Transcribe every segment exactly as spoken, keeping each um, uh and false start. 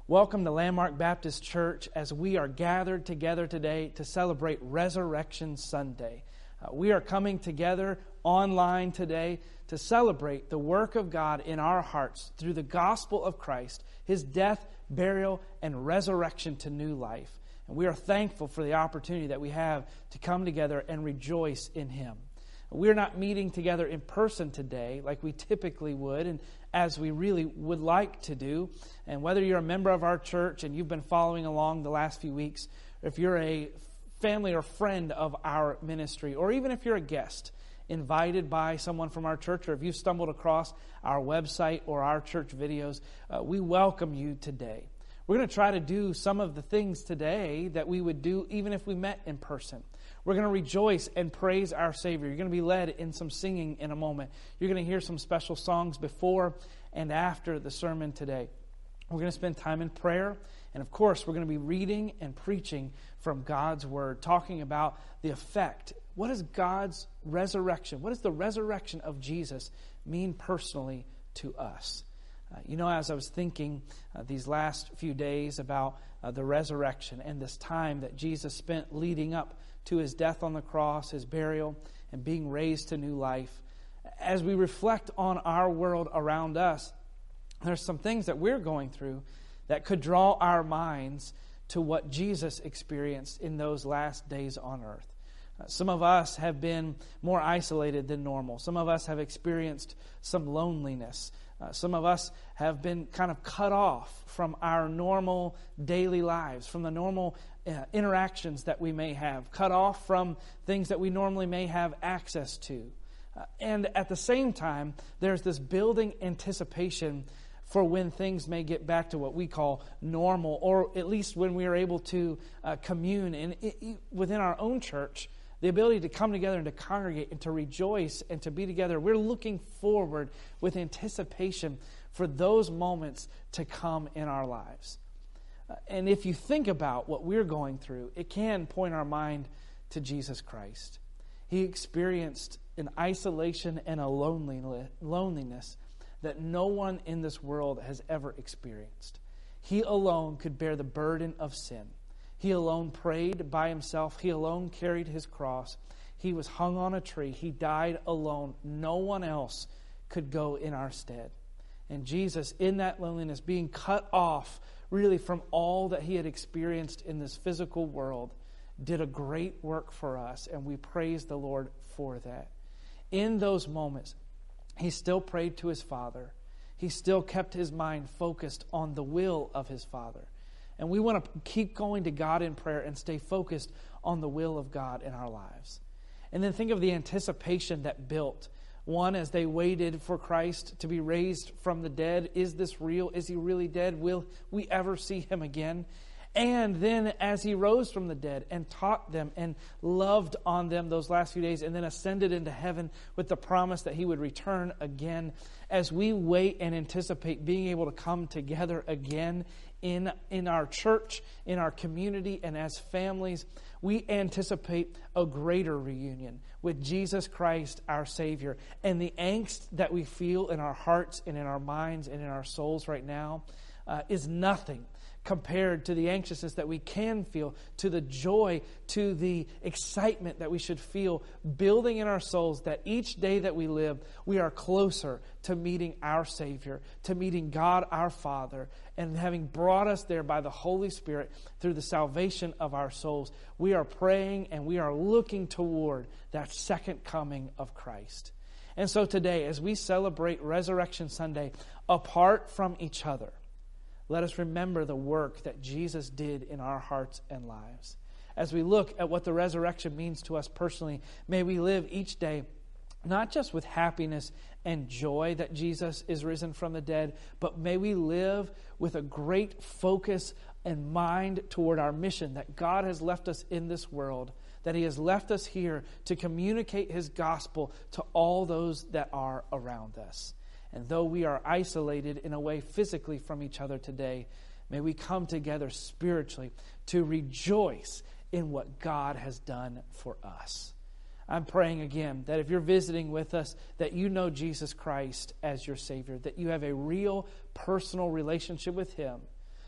Welcome to Landmark Baptist Church as we are gathered together today to celebrate Resurrection Sunday. Uh, we are coming together online today to celebrate the work of God in our hearts through the gospel of Christ, His death, burial, and resurrection to new life. And we are thankful for the opportunity that we have to come together and rejoice in Him. We're not meeting together in person today like we typically would and as we really would like to do. And whether you're a member of our church and you've been following along the last few weeks, or if you're a family or friend of our ministry, or even if you're a guest invited by someone from our church, or if you've stumbled across our website or our church videos, uh, we welcome you today. We're going to try to do some of the things today that we would do even if we met in person. We're going to rejoice and praise our Savior. You're going to be led in some singing in a moment. You're going to hear some special songs before and after the sermon today. We're going to spend time in prayer. And of course, we're going to be reading and preaching from God's Word, talking about the effect. What is God's resurrection? What does the resurrection of Jesus mean personally to us? Uh, you know, as I was thinking uh, these last few days about uh, the resurrection and this time that Jesus spent leading up to His death on the cross, His burial, and being raised to new life, as we reflect on our world around us, there's some things that we're going through that could draw our minds to what Jesus experienced in those last days on earth. Uh, some of us have been more isolated than normal. Some of us have experienced some loneliness. Uh, some of us have been kind of cut off from our normal daily lives, from the normal uh, interactions that we may have, cut off from things that we normally may have access to. Uh, and at the same time, there's this building anticipation for when things may get back to what we call normal, or at least when we are able to uh, commune in, in, within our own church, the ability to come together and to congregate and to rejoice and to be together. We're looking forward with anticipation for those moments to come in our lives. Uh, and if you think about what we're going through, it can point our mind to Jesus Christ. He experienced an isolation and a loneliness that no one in this world has ever experienced. He alone could bear the burden of sin. He alone prayed by Himself. He alone carried His cross. He was hung on a tree. He died alone. No one else could go in our stead. And Jesus, in that loneliness, being cut off really from all that He had experienced in this physical world, did a great work for us, and we praise the Lord for that. In those moments, He still prayed to His Father. He still kept His mind focused on the will of His Father. And we want to keep going to God in prayer and stay focused on the will of God in our lives. And then think of the anticipation that built. One, as they waited for Christ to be raised from the dead. Is this real? Is He really dead? Will we ever see Him again? And then as He rose from the dead and taught them and loved on them those last few days and then ascended into heaven with the promise that He would return again, as we wait and anticipate being able to come together again in, in our church, in our community, and as families, we anticipate a greater reunion with Jesus Christ, our Savior. And the angst that we feel in our hearts and in our minds and in our souls right now uh, is nothing compared to the anxiousness that we can feel, to the joy, to the excitement that we should feel building in our souls, that each day that we live, we are closer to meeting our Savior, to meeting God our Father, and having brought us there by the Holy Spirit through the salvation of our souls, we are praying and we are looking toward that second coming of Christ. And so today, as we celebrate Resurrection Sunday apart from each other, let us remember the work that Jesus did in our hearts and lives. As we look at what the resurrection means to us personally, may we live each day not just with happiness and joy that Jesus is risen from the dead, but may we live with a great focus and mind toward our mission that God has left us in this world, that He has left us here to communicate His gospel to all those that are around us. And though we are isolated in a way physically from each other today, may we come together spiritually to rejoice in what God has done for us. I'm praying again that if you're visiting with us, that you know Jesus Christ as your Savior, that you have a real personal relationship with Him,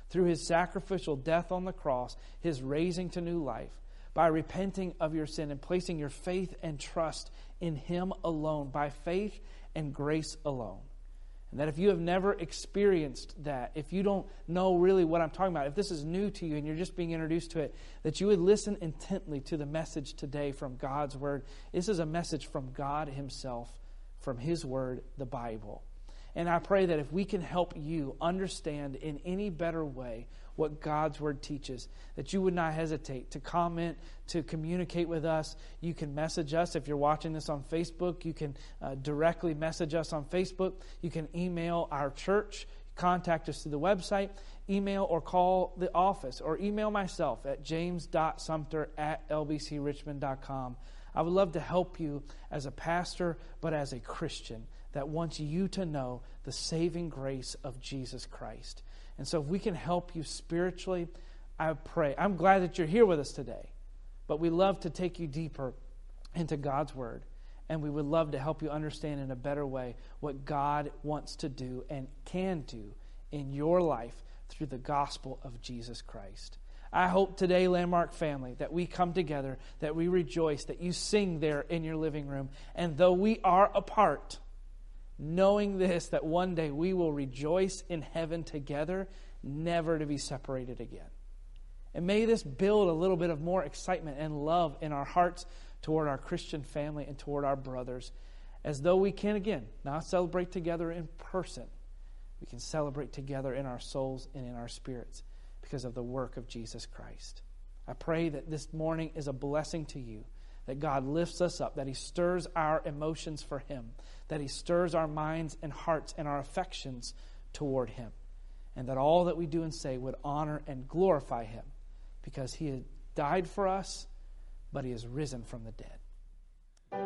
through his sacrificial death on the cross, his raising to new life, by repenting of your sin and placing your faith and trust in him alone, by faith and grace alone. And that if you have never experienced that, if you don't know really what I'm talking about, if this is new to you and you're just being introduced to it, that you would listen intently to the message today from God's Word. This is a message from God himself, from his Word, the Bible. And I pray that if we can help you understand in any better way what God's Word teaches, that you would not hesitate to comment, to communicate with us. You can message us. If you're watching this on Facebook, you can uh, directly message us on Facebook. You can email our church, contact us through the website, email or call the office, or email myself at james dot sumter at l b c richmond dot com. I would love to help you as a pastor, but as a Christian that wants you to know the saving grace of Jesus Christ. And so if we can help you spiritually, I pray. I'm glad that you're here with us today, but we love to take you deeper into God's Word, and we would love to help you understand in a better way what God wants to do and can do in your life through the gospel of Jesus Christ. I hope today, Landmark family, that we come together, that we rejoice, that you sing there in your living room, and though we are apart, knowing this, that one day we will rejoice in heaven together, never to be separated again. And may this build a little bit of more excitement and love in our hearts toward our Christian family and toward our brothers, as though we can, again, not celebrate together in person. We can celebrate together in our souls and in our spirits because of the work of Jesus Christ. I pray that this morning is a blessing to you, that God lifts us up, that he stirs our emotions for him, that he stirs our minds and hearts and our affections toward him, and that all that we do and say would honor and glorify him, because he has died for us, but he is risen from the dead.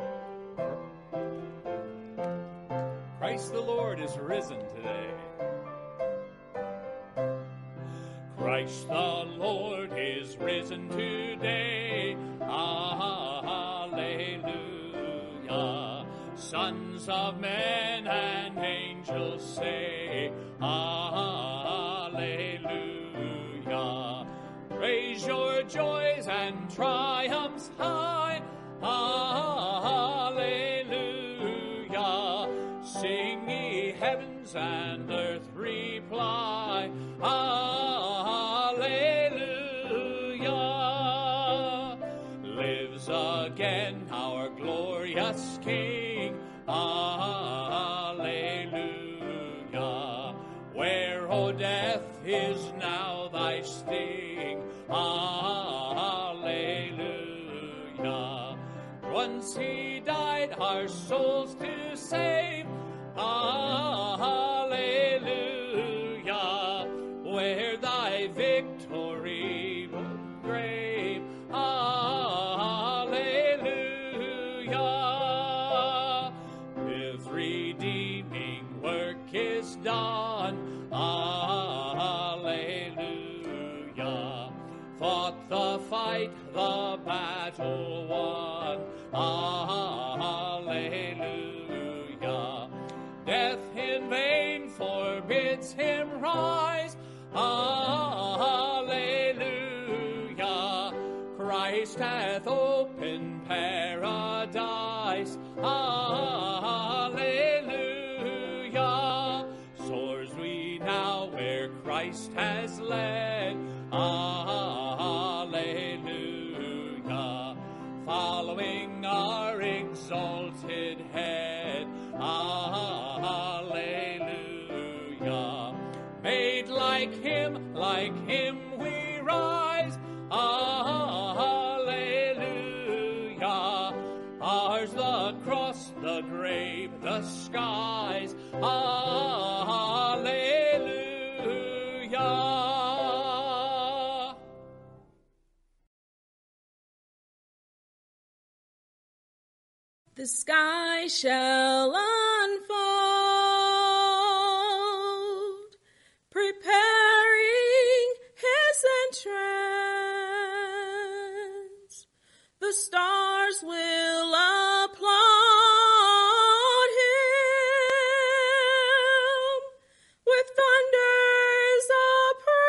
Christ the Lord is risen today. Christ the Lord is risen today. Hallelujah. Sons of men and angels say, hallelujah. Raise your joys and triumphs high. Hallelujah. Sing ye heavens and earth reply. Hallelujah. Lives again our glorious King. Hallelujah. Where, O death, is now thy sting? Hallelujah. Once he died our souls to save. Hallelujah. Where thy victory grave. Hallelujah. His redeeming work is done. Hallelujah. Fought the fight, the battle won. Hallelujah. Death in vain forbids him rise. Hallelujah. Christ hath opened paradise. Hallelujah. Soars we now where Christ has led. Hallelujah. Following our exalted head. Hallelujah. Made like him, like him we rise. Hallelujah. Ours the cross, the grave, the skies. Hallelujah. The sky shall unfold, preparing his entrance. The stars will applaud him with thunders of praise.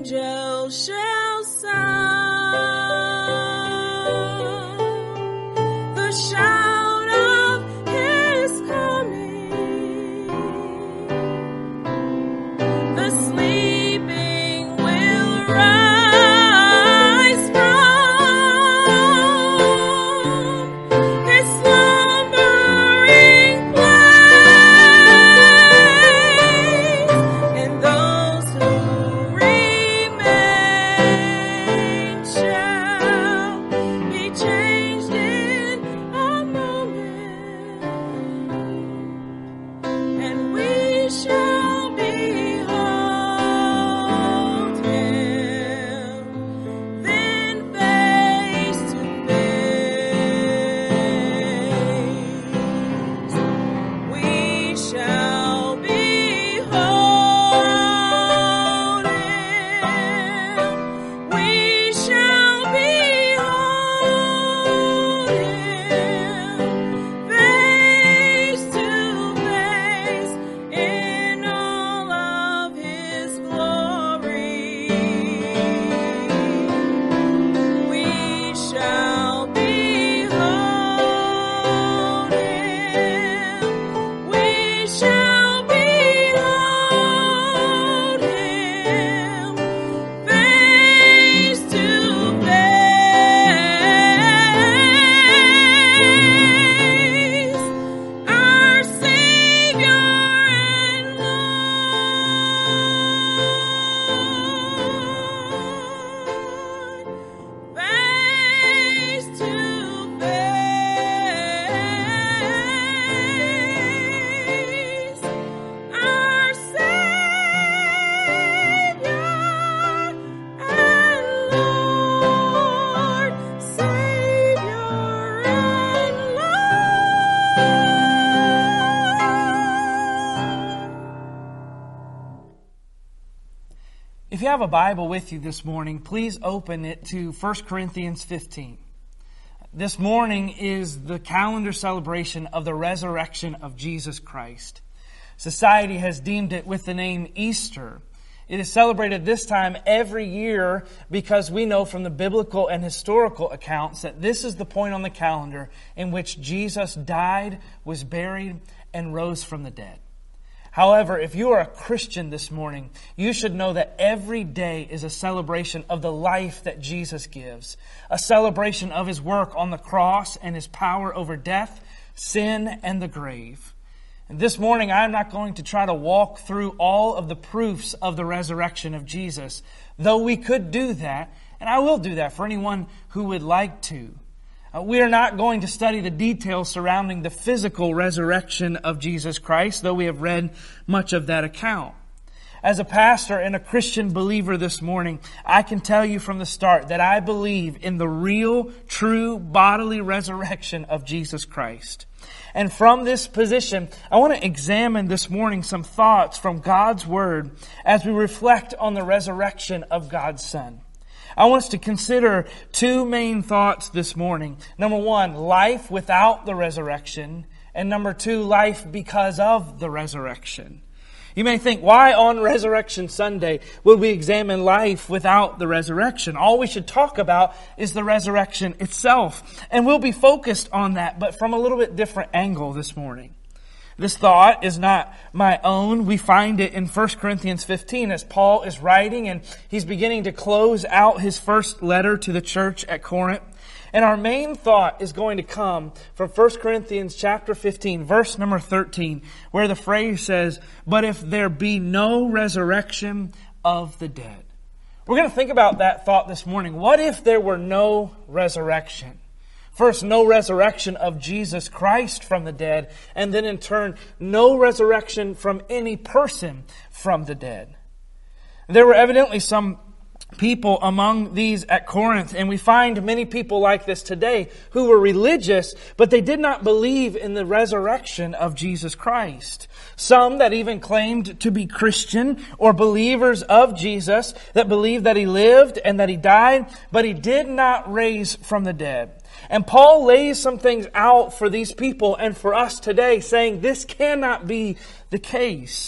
angels shall sound the shout of His coming. The sleeping will rise from his slumbering place, and those who remain shall be changed in a moment, and we shall behold Him then face to face. We shall behold Him. We shall behold Him face to face in all of His glory. We shall behold Him. We shall behold Him face to face. Our Savior and Lord, face to face. Our Savior and Lord, Savior and Lord. If you have a Bible with you this morning, please open it to First Corinthians fifteen. This morning is the calendar celebration of the resurrection of Jesus Christ. Society has deemed it with the name Easter. It is celebrated this time every year because we know from the biblical and historical accounts that this is the point on the calendar in which Jesus died, was buried, and rose from the dead. However, if you are a Christian this morning, you should know that every day is a celebration of the life that Jesus gives, a celebration of His work on the cross and His power over death, sin, and the grave. And this morning, I'm not going to try to walk through all of the proofs of the resurrection of Jesus, though we could do that, and I will do that for anyone who would like to. Uh, we are not going to study the details surrounding the physical resurrection of Jesus Christ, though we have read much of that account. As a pastor and a Christian believer this morning, I can tell you from the start that I believe in the real, true, bodily resurrection of Jesus Christ. And from this position, I want to examine this morning some thoughts from God's Word as we reflect on the resurrection of God's Son. I want us to consider two main thoughts this morning. Number one, life without the resurrection. And number two, life because of the resurrection. You may think, why on Resurrection Sunday would we examine life without the resurrection? All we should talk about is the resurrection itself. And we'll be focused on that, but from a little bit different angle this morning. This thought is not my own. We find it in First Corinthians fifteen as Paul is writing and he's beginning to close out his first letter to the church at Corinth. And our main thought is going to come from First Corinthians chapter fifteen, verse number thirteen, where the phrase says, "But if there be no resurrection of the dead." We're going to think about that thought this morning. What if there were no resurrection? First, no resurrection of Jesus Christ from the dead, and then in turn, no resurrection from any person from the dead. There were evidently some people among these at Corinth, and we find many people like this today who were religious, but they did not believe in the resurrection of Jesus Christ. Some that even claimed to be Christian or believers of Jesus, that believed that He lived and that He died, but He did not raise from the dead. And Paul lays some things out for these people and for us today, saying this cannot be the case. He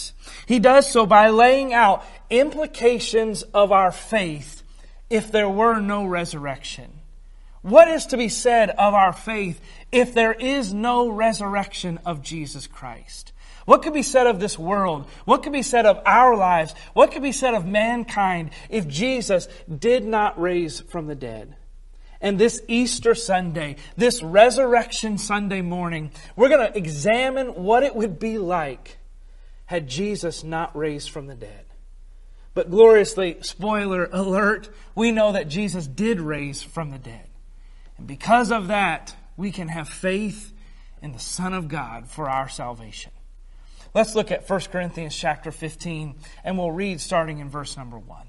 He does so by laying out implications of our faith if there were no resurrection. What is to be said of our faith if there is no resurrection of Jesus Christ? What could be said of this world? What could be said of our lives? What could be said of mankind if Jesus did not raise from the dead? And this Easter Sunday, this Resurrection Sunday morning, we're going to examine what it would be like had Jesus not raised from the dead. But gloriously, spoiler alert, we know that Jesus did raise from the dead. And because of that, we can have faith in the Son of God for our salvation. Let's look at First Corinthians chapter fifteen, and we'll read starting in verse number one.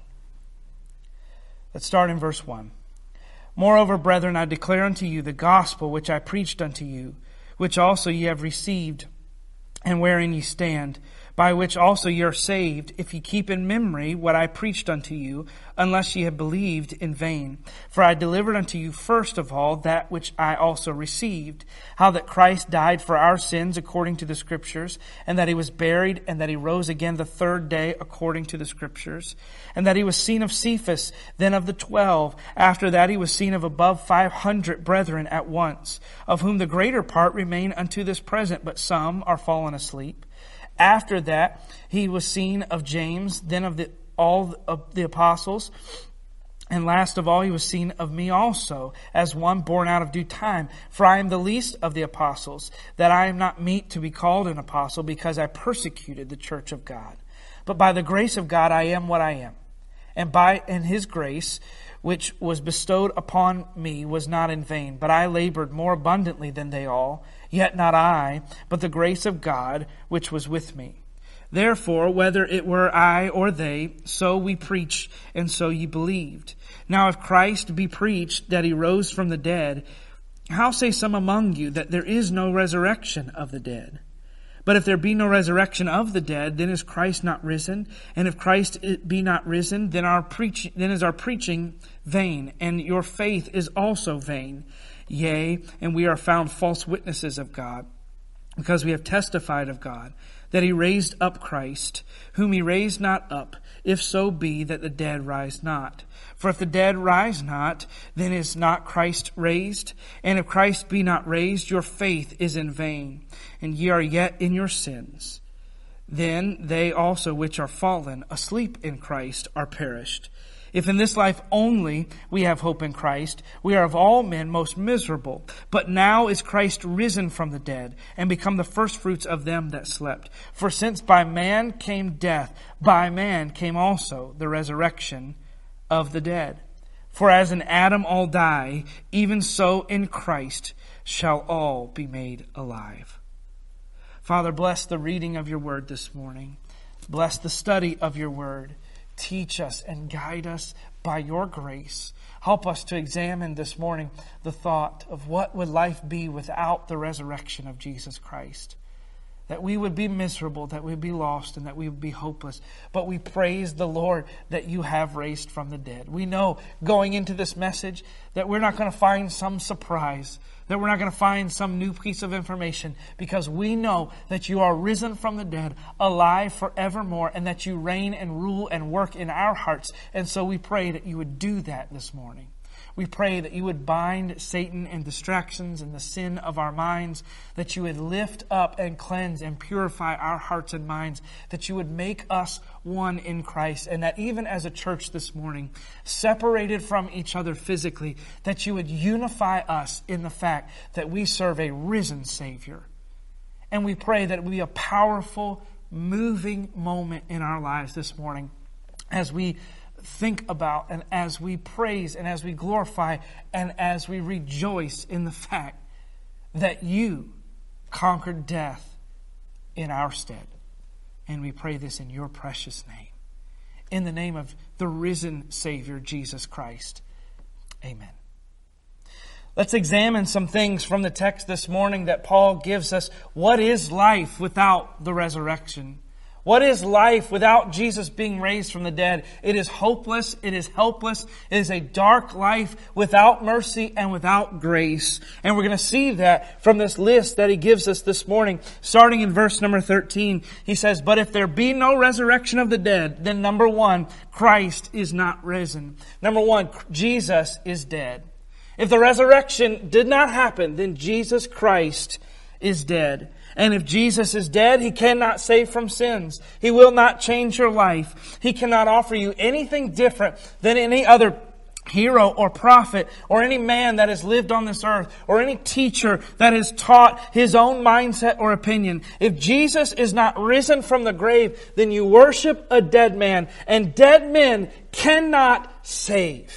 Let's start in verse one. Moreover, brethren, I declare unto you the gospel which I preached unto you, which also ye have received, and wherein ye stand, by which also ye are saved, if ye keep in memory what I preached unto you, unless ye have believed in vain. For I delivered unto you first of all that which I also received, how that Christ died for our sins according to the Scriptures, and that he was buried, and that he rose again the third day according to the Scriptures, and that he was seen of Cephas, then of the twelve. After that he was seen of above five hundred brethren at once, of whom the greater part remain unto this present, but some are fallen asleep. After that, he was seen of James, then of the, all of the apostles. And last of all, he was seen of me also, as one born out of due time. For I am the least of the apostles, that I am not meet to be called an apostle, because I persecuted the church of God. But by the grace of God, I am what I am. And by and his grace, which was bestowed upon me, was not in vain. But I labored more abundantly than they all. Yet not I, but the grace of God which was with me. Therefore, whether it were I or they, so we preached, and so ye believed. Now if Christ be preached that he rose from the dead, how say some among you that there is no resurrection of the dead? But if there be no resurrection of the dead, then is Christ not risen? And if Christ be not risen, then our preaching, then is our preaching vain, and your faith is also vain. Yea, and we are found false witnesses of God, because we have testified of God, that he raised up Christ, whom he raised not up, if so be that the dead rise not. For if the dead rise not, then is not Christ raised? And if Christ be not raised, your faith is in vain, and ye are yet in your sins. Then they also which are fallen asleep in Christ are perished. If in this life only we have hope in Christ, we are of all men most miserable. But now is Christ risen from the dead, and become the firstfruits of them that slept. For since by man came death, by man came also the resurrection of the dead. For as in Adam all die, even so in Christ shall all be made alive. Father, bless the reading of your word this morning. Bless the study of your word. Teach us and guide us by your grace. Help us to examine this morning the thought of what would life be without the resurrection of Jesus Christ. That we would be miserable, that we would be lost, and that we would be hopeless. But we praise the Lord that you have raised from the dead. We know going into this message that we're not going to find some surprise, that we're not going to find some new piece of information, because we know that you are risen from the dead, alive forevermore, and that you reign and rule and work in our hearts. And so we pray that you would do that this morning. We pray that you would bind Satan and distractions and the sin of our minds, that you would lift up and cleanse and purify our hearts and minds, that you would make us one in Christ, and that even as a church this morning, separated from each other physically, that you would unify us in the fact that we serve a risen Savior. And we pray that it would be a powerful, moving moment in our lives this morning as we think about and as we praise and as we glorify and as we rejoice in the fact that you conquered death in our stead. And we pray this in your precious name. In the name of the risen Savior, Jesus Christ. Amen. Let's examine some things from the text this morning that Paul gives us. What is life without the resurrection? What is life without Jesus being raised from the dead? It is hopeless. It is helpless. It is a dark life without mercy and without grace. And we're going to see that from this list that he gives us this morning. Starting in verse number thirteen, he says, "But if there be no resurrection of the dead, then number one, Christ is not risen." Number one, Jesus is dead. If the resurrection did not happen, then Jesus Christ is dead. And if Jesus is dead, He cannot save from sins. He will not change your life. He cannot offer you anything different than any other hero or prophet or any man that has lived on this earth or any teacher that has taught his own mindset or opinion. If Jesus is not risen from the grave, then you worship a dead man, and dead men cannot save.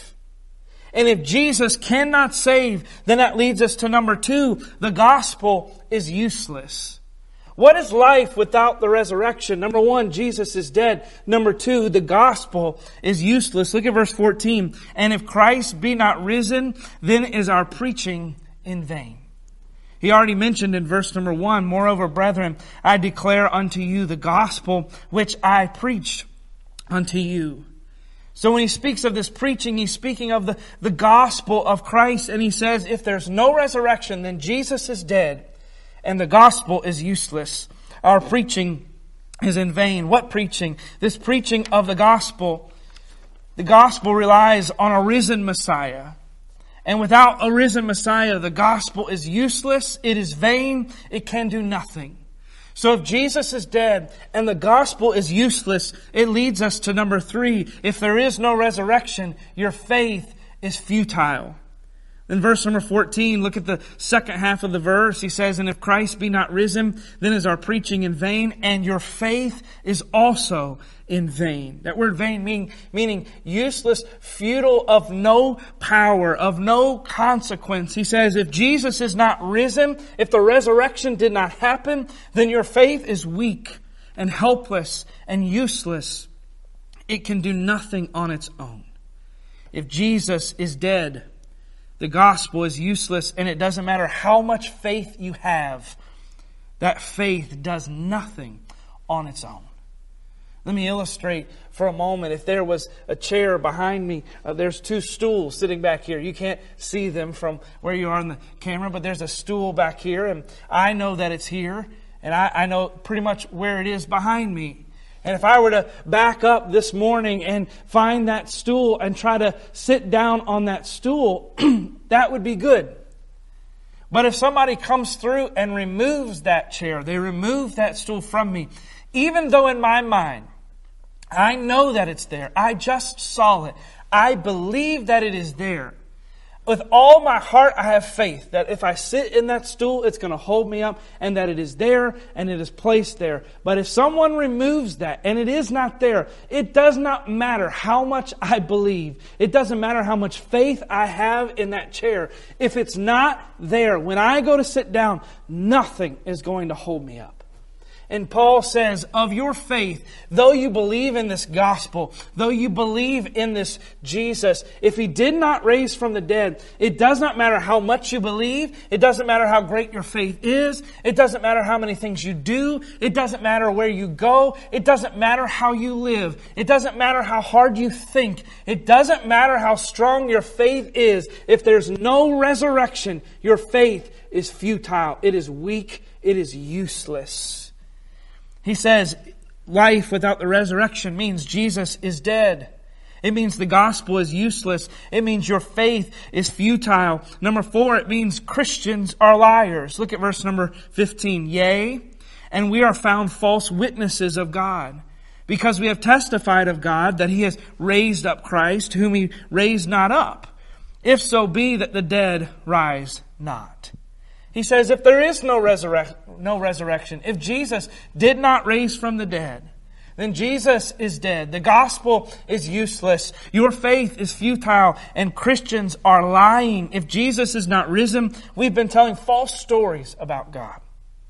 And if Jesus cannot save, then that leads us to number two. The gospel is useless. What is life without the resurrection? Number one, Jesus is dead. Number two, the gospel is useless. Look at verse fourteen. "And if Christ be not risen, then is our preaching in vain." He already mentioned in verse number one, "Moreover, brethren, I declare unto you the gospel which I preached unto you." So when he speaks of this preaching, he's speaking of the, the gospel of Christ. And he says, if there's no resurrection, then Jesus is dead and the gospel is useless. Our preaching is in vain. What preaching? This preaching of the gospel. The gospel relies on a risen Messiah. And without a risen Messiah, the gospel is useless. It is vain. It can do nothing. So if Jesus is dead and the gospel is useless, it leads us to number three. If there is no resurrection, your faith is futile. In verse number fourteen, look at the second half of the verse. He says, "And if Christ be not risen, then is our preaching in vain, and your faith is also in vain." That word vain mean, meaning useless, futile, of no power, of no consequence. He says, if Jesus is not risen, if the resurrection did not happen, then your faith is weak and helpless and useless. It can do nothing on its own. If Jesus is dead, the gospel is useless, and it doesn't matter how much faith you have. That faith does nothing on its own. Let me illustrate for a moment. If there was a chair behind me, uh, there's two stools sitting back here. You can't see them from where you are in the camera, but there's a stool back here, and I know that it's here, and I, I know pretty much where it is behind me. And if I were to back up this morning and find that stool and try to sit down on that stool, that would be good. But if somebody comes through and removes that chair, they remove that stool from me, even though in my mind, I know that it's there, I just saw it, I believe that it is there. With all my heart, I have faith that if I sit in that stool, it's going to hold me up, and that it is there and it is placed there. But if someone removes that and it is not there, it does not matter how much I believe. It doesn't matter how much faith I have in that chair. If it's not there, when I go to sit down, nothing is going to hold me up. And Paul says, of your faith, though you believe in this gospel, though you believe in this Jesus, if He did not raise from the dead, it does not matter how much you believe. It doesn't matter how great your faith is. It doesn't matter how many things you do. It doesn't matter where you go. It doesn't matter how you live. It doesn't matter how hard you think. It doesn't matter how strong your faith is. If there's no resurrection, your faith is futile. It is weak. It is useless. He says life without the resurrection means Jesus is dead. It means the gospel is useless. It means your faith is futile. Number four, it means Christians are liars. Look at verse number fifteen. "Yea, and we are found false witnesses of God, because we have testified of God that He has raised up Christ, whom He raised not up, if so be that the dead rise not." He says, if there is no resurrec- no resurrection, if Jesus did not raise from the dead, then Jesus is dead. The gospel is useless. Your faith is futile, and Christians are lying. If Jesus is not risen, we've been telling false stories about God.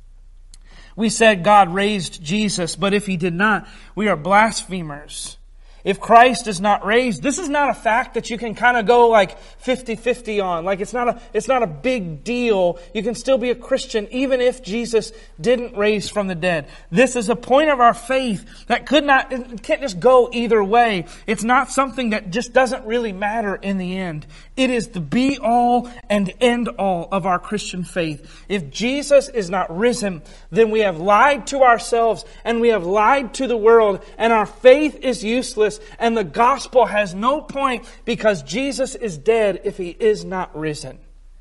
We said God raised Jesus, but if He did not, we are blasphemers. If Christ is not raised, this is not a fact that you can kind of go like fifty-fifty on. Like it's not a, it's not a big deal. You can still be a Christian even if Jesus didn't raise from the dead. This is a point of our faith that could not, it can't just go either way. It's not something that just doesn't really matter in the end. It is the be all and end all of our Christian faith. If Jesus is not risen, then we have lied to ourselves and we have lied to the world, and our faith is useless. And the gospel has no point because Jesus is dead if He is not risen.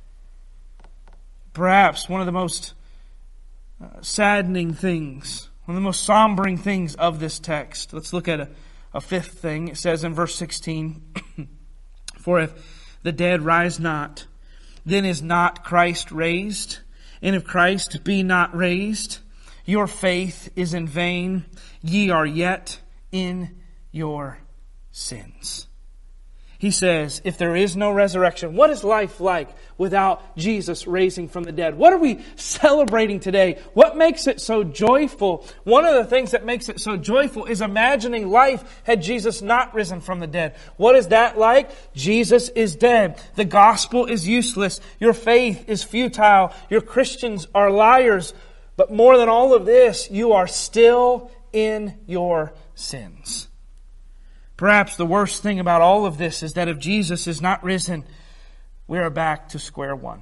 Perhaps one of the most uh, saddening things, one of the most sombering things of this text. Let's look at a, a fifth thing. It says in verse sixteen, "For if the dead rise not, then is not Christ raised? And if Christ be not raised, your faith is in vain. Ye are yet in your sins." He says, if there is no resurrection, what is life like without Jesus raising from the dead? What are we celebrating today? What makes it so joyful? One of the things that makes it so joyful is imagining life had Jesus not risen from the dead. What is that like? Jesus is dead. The gospel is useless. Your faith is futile. Your Christians are liars. But more than all of this, you are still in your sins. Perhaps the worst thing about all of this is that if Jesus is not risen, we are back to square one.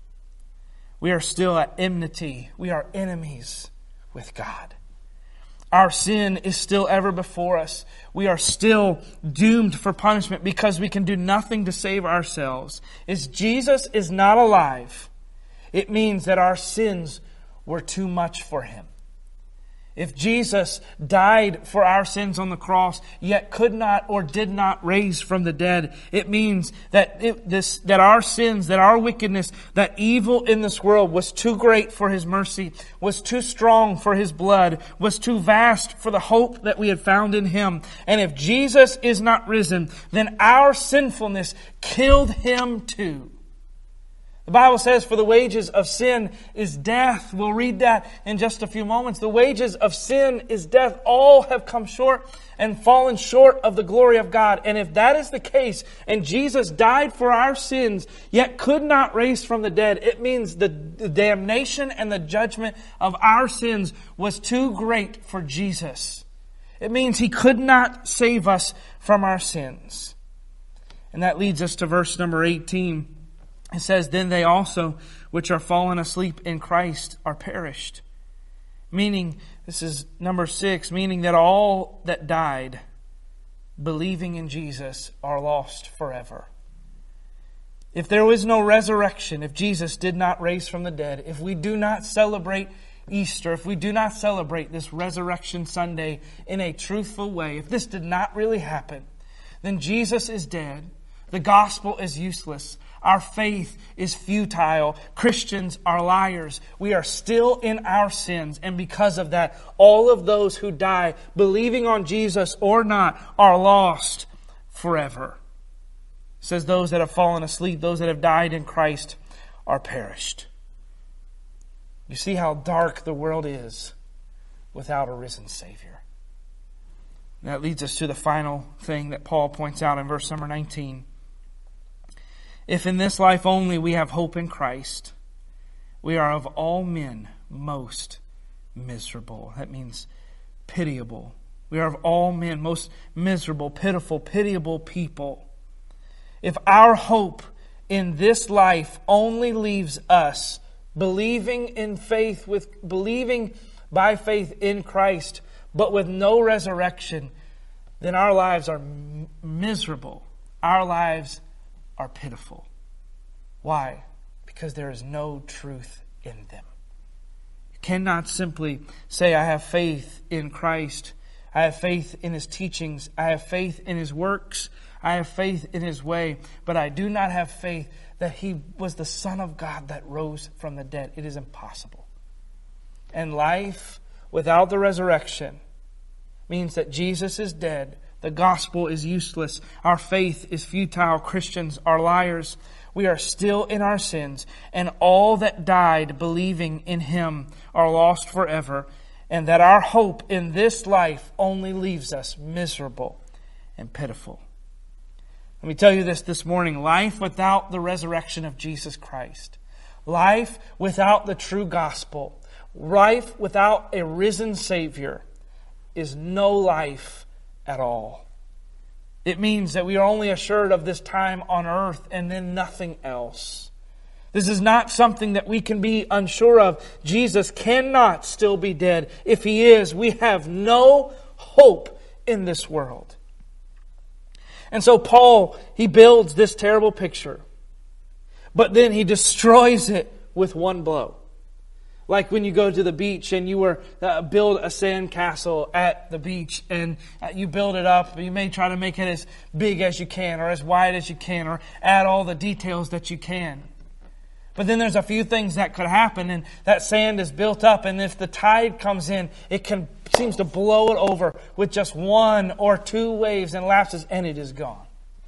We are still at enmity. We are enemies with God. Our sin is still ever before us. We are still doomed for punishment because we can do nothing to save ourselves. If Jesus is not alive, it means that our sins were too much for Him. If Jesus died for our sins on the cross, yet could not or did not raise from the dead, it means that it, this that our sins, that our wickedness, that evil in this world was too great for His mercy, was too strong for His blood, was too vast for the hope that we had found in Him. And if Jesus is not risen, then our sinfulness killed Him too. The Bible says, for the wages of sin is death. We'll read that in just a few moments. The wages of sin is death. All have come short and fallen short of the glory of God. And if that is the case, and Jesus died for our sins, yet could not raise from the dead, it means the damnation and the judgment of our sins was too great for Jesus. It means He could not save us from our sins. And that leads us to verse number eighteen. It says, "Then they also, which are fallen asleep in Christ, are perished." Meaning, this is number six, meaning that all that died believing in Jesus are lost forever. If there was no resurrection, if Jesus did not raise from the dead, if we do not celebrate Easter, if we do not celebrate this Resurrection Sunday in a truthful way, if this did not really happen, then Jesus is dead. The gospel is useless. Our faith is futile. Christians are liars. We are still in our sins. And because of that, all of those who die, believing on Jesus or not, are lost forever. It says those that have fallen asleep, those that have died in Christ, are perished. You see how dark the world is without a risen Savior. And that leads us to the final thing that Paul points out in verse number nineteen. If in this life only we have hope in Christ, we are of all men most miserable. That means pitiable. We are of all men most miserable, pitiful, pitiable people. If our hope in this life only leaves us believing in faith, with believing by faith in Christ, but with no resurrection, then our lives are m- miserable. Our lives are pitiful. Why? Because there is no truth in them. You cannot simply say, I have faith in Christ. I have faith in His teachings. I have faith in His works. I have faith in His way. But I do not have faith that He was the Son of God that rose from the dead. It is impossible. And life without the resurrection means that Jesus is dead. The gospel is useless. Our faith is futile. Christians are liars. We are still in our sins. And all that died believing in Him are lost forever. And that our hope in this life only leaves us miserable and pitiful. Let me tell you this this morning. Life without the resurrection of Jesus Christ, life without the true gospel, life without a risen Savior is no life at all. It means that we are only assured of this time on earth and then nothing else. This is not something that we can be unsure of. Jesus cannot still be dead. If He is, we have no hope in this world. And so Paul, he builds this terrible picture, but then he destroys it with one blow. Like when you go to the beach and you were uh, build a sand castle at the beach and uh, you build it up. You may try to make it as big as you can or as wide as you can or add all the details that you can. But then there's a few things that could happen, and that sand is built up, and if the tide comes in, it can seems to blow it over with just one or two waves and lapses, and it is gone.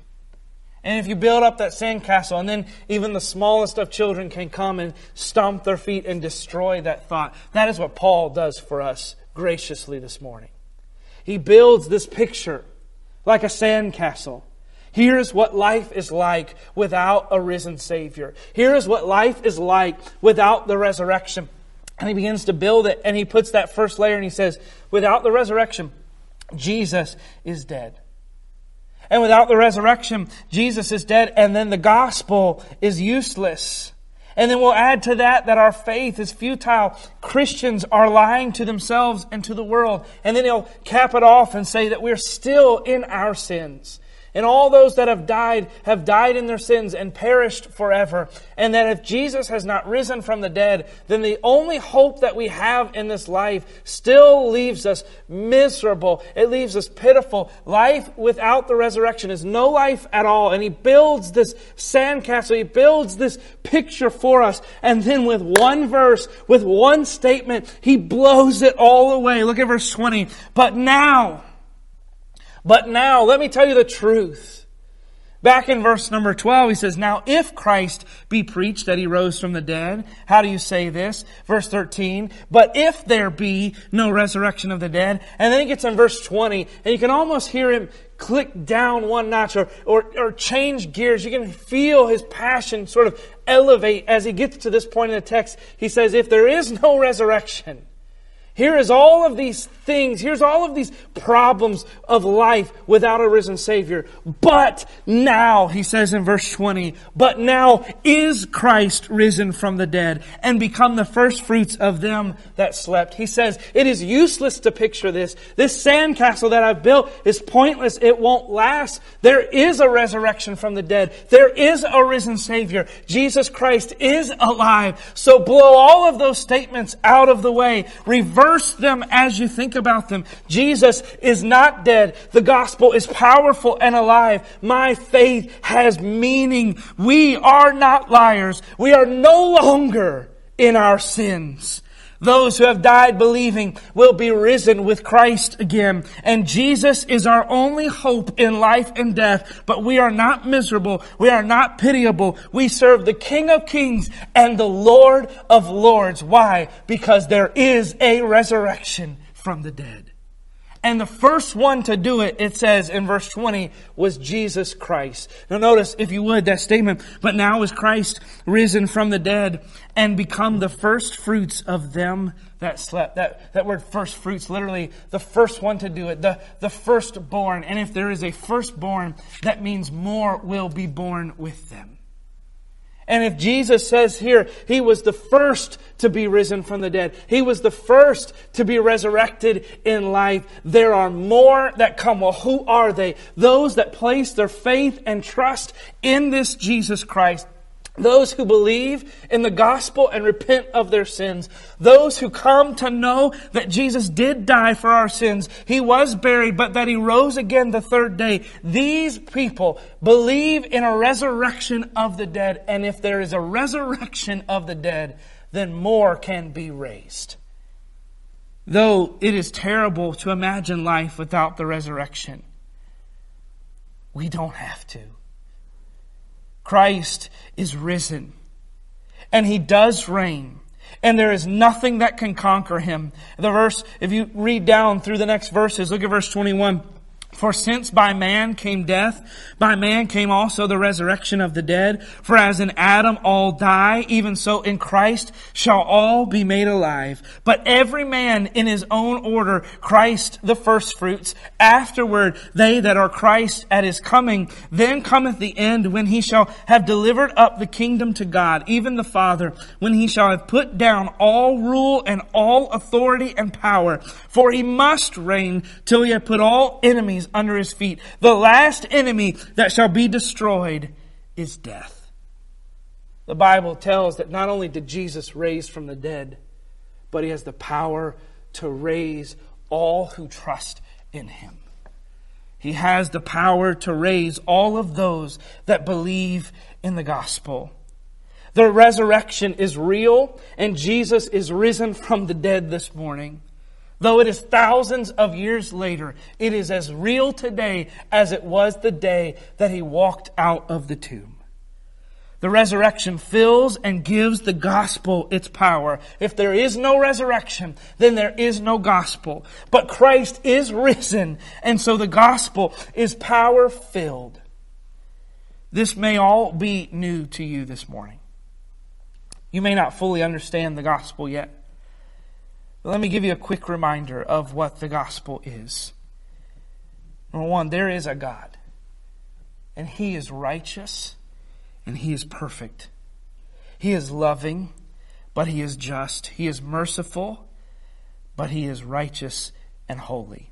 And if you build up that sandcastle, and then even the smallest of children can come and stomp their feet and destroy that thought. That is what Paul does for us graciously this morning. He builds this picture like a sandcastle. Here's what life is like without a risen Savior. Here is what life is like without the resurrection. And he begins to build it, and he puts that first layer, and he says, without the resurrection, Jesus is dead. And without the resurrection, Jesus is dead, and then the gospel is useless. And then we'll add to that that our faith is futile. Christians are lying to themselves and to the world. And then he'll cap it off and say that we're still in our sins. And all those that have died have died in their sins and perished forever. And that if Jesus has not risen from the dead, then the only hope that we have in this life still leaves us miserable. It leaves us pitiful. Life without the resurrection is no life at all. And he builds this sandcastle. He builds this picture for us. And then with one verse, with one statement, he blows it all away. Look at verse twenty. But now... But now, let me tell you the truth. Back in verse number twelve, he says, now if Christ be preached that He rose from the dead, how do you say this? Verse thirteen, but if there be no resurrection of the dead, and then he gets in verse twenty, and you can almost hear him click down one notch or, or, or change gears. You can feel his passion sort of elevate as he gets to this point in the text. He says, if there is no resurrection, here is all of these things, here's all of these problems of life without a risen Savior. But now, he says in verse twenty, but now is Christ risen from the dead and become the first fruits of them that slept. He says, it is useless to picture this. This sandcastle that I've built is pointless. It won't last. There is a resurrection from the dead. There is a risen Savior. Jesus Christ is alive. So blow all of those statements out of the way. Reverse them as you think about them. Jesus is not dead. The gospel is powerful and alive. My faith has meaning. We are not liars. We are no longer in our sins. Those who have died believing will be risen with Christ again. And Jesus is our only hope in life and death. But we are not miserable. We are not pitiable. We serve the King of Kings and the Lord of Lords. Why? Because there is a resurrection from the dead. And the first one to do it, it says in verse twenty, was Jesus Christ. Now notice, if you would, that statement, but now is Christ risen from the dead and become the first fruits of them that slept. That, that word first fruits, literally the first one to do it, the, the firstborn. And if there is a firstborn, that means more will be born with them. And if Jesus says here, He was the first to be risen from the dead, He was the first to be resurrected in life, there are more that come. Well, who are they? Those that place their faith and trust in this Jesus Christ. Those who believe in the gospel and repent of their sins. Those who come to know that Jesus did die for our sins. He was buried, but that He rose again the third day. These people believe in a resurrection of the dead. And if there is a resurrection of the dead, then more can be raised. Though it is terrible to imagine life without the resurrection, we don't have to. Christ is risen. And He does reign. And there is nothing that can conquer Him. The verse, if you read down through the next verses, look at verse twenty-one. For since by man came death, by man came also the resurrection of the dead. For as in Adam all die, even so in Christ shall all be made alive. But every man in his own order, Christ the firstfruits, afterward they that are Christ at his coming. Then cometh the end, when he shall have delivered up the kingdom to God, even the Father, when he shall have put down all rule and all authority and power. For he must reign till he have put all enemies under his feet. The last enemy that shall be destroyed is death. The Bible tells that not only did Jesus raise from the dead, but he has the power to raise all who trust in him. He has the power to raise all of those that believe in the gospel. The resurrection is real, and Jesus is risen from the dead this morning. Though it is thousands of years later, it is as real today as it was the day that he walked out of the tomb. The resurrection fills and gives the gospel its power. If there is no resurrection, then there is no gospel. But Christ is risen, and so the gospel is power-filled. This may all be new to you this morning. You may not fully understand the gospel yet. Let me give you a quick reminder of what the gospel is. Number one, there is a God. And He is righteous and He is perfect. He is loving, but He is just. He is merciful, but He is righteous and holy.